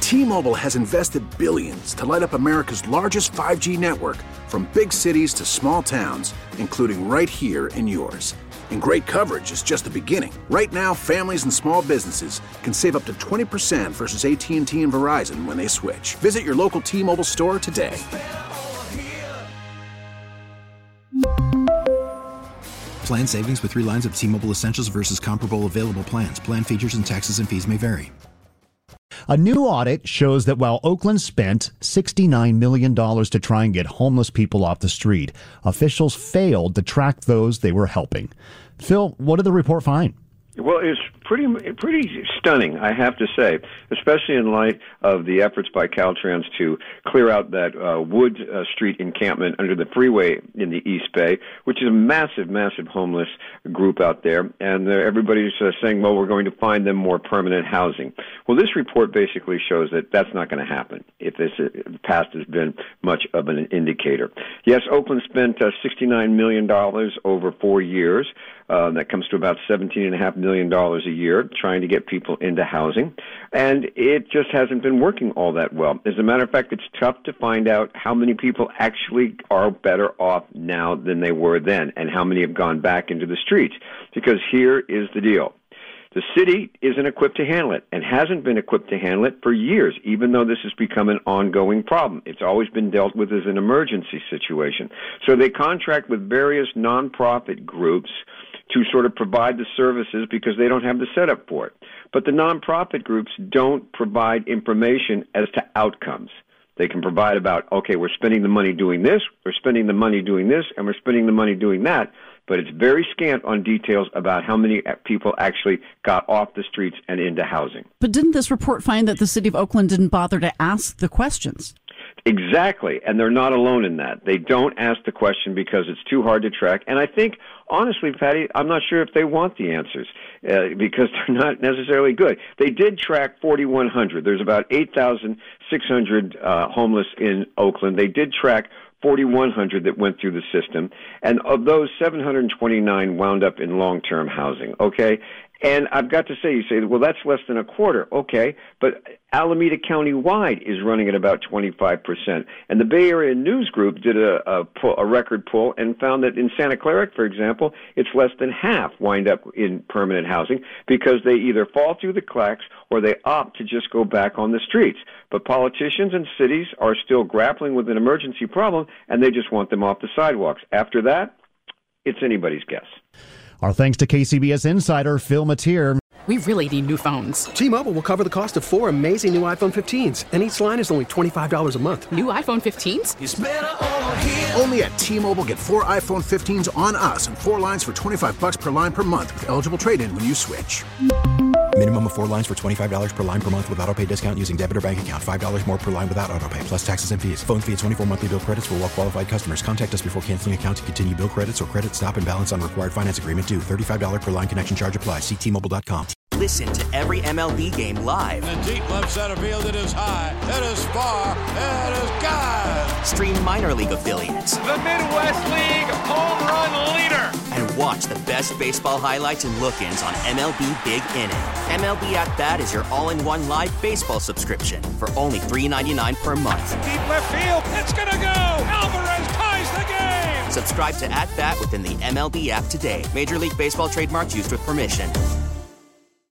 T-Mobile has invested billions to light up America's largest 5G network, from big cities to small towns, including right here in yours. And great coverage is just the beginning. Right now, families and small businesses can save up to 20% versus AT&T and Verizon when they switch. Visit your local T-Mobile store today. Plan savings with 3 lines of T-Mobile Essentials versus comparable available plans. Plan features and taxes and fees may vary. A new audit shows that while Oakland spent $69 million to try and get homeless people off the street, officials failed to track those they were helping. Phil, what did the report find? Well, it's pretty stunning, I have to say, especially in light of the efforts by Caltrans to clear out that Wood Street encampment under the freeway in the East Bay, which is a massive homeless group out there. And everybody's saying, well, we're going to find them more permanent housing. Well, this report basically shows that that's not going to happen if the past has been much of an indicator. Yes, Oakland spent $69 million over 4 years. That comes to about $17.5 million a year trying to get people into housing. And it just hasn't been working all that well. As a matter of fact, it's tough to find out how many people actually are better off now than they were then and how many have gone back into the streets. Because here is the deal. The city isn't equipped to handle it and hasn't been equipped to handle it for years, even though this has become an ongoing problem. It's always been dealt with as an emergency situation. So they contract with various nonprofit groups to sort of provide the services because they don't have the setup for it. But the nonprofit groups don't provide information as to outcomes. They can provide about, okay, we're spending the money doing this, we're spending the money doing this, and we're spending the money doing that, but it's very scant on details about how many people actually got off the streets and into housing. But didn't this report find that the city of Oakland didn't bother to ask the questions? Exactly, and they're not alone in that. They don't ask the question because it's too hard to track. And I think, honestly, Patty, I'm not sure if they want the answers because they're not necessarily good. They did track 4,100. There's about 8,600 homeless in Oakland. They did track 4,100 that went through the system, and of those, 729 wound up in long-term housing, okay? And I've got to say, you say, well, that's less than a quarter. Okay, but Alameda County-wide is running at about 25%. And the Bay Area News Group did a record poll and found that in Santa Clara, for example, it's less than half wind up in permanent housing because they either fall through the cracks or they opt to just go back on the streets. But politicians and cities are still grappling with an emergency problem, and they just want them off the sidewalks. After that, it's anybody's guess. Our thanks to KCBS insider Phil Matier. We really need new phones. T-Mobile will cover the cost of 4 amazing new iPhone 15s, and each line is only $25 a month. New iPhone 15s? It's better over here. Only at T-Mobile, get 4 iPhone 15s on us and 4 lines for $25 per line per month with eligible trade-in when you switch. Minimum of 4 lines for $25 per line per month with autopay discount using debit or bank account. $5 more per line without autopay, plus taxes and fees. Phone fee at 24 monthly bill credits for well-qualified customers. Contact us before canceling account to continue bill credits or credit stop and balance on required finance agreement due. $35 per line connection charge applies. See T-Mobile.com. Listen to every MLB game live. In the deep left center field, it is high, it is far, it is gone. Stream minor league affiliates. The Midwest League home run leader. And watch the best baseball highlights and look-ins on MLB Big Inning. MLB At Bat is your all-in-one live baseball subscription for only $3.99 per month. Deep left field, it's gonna go. Alvarez ties the game. Subscribe to At Bat within the MLB app today. Major League Baseball trademarks used with permission.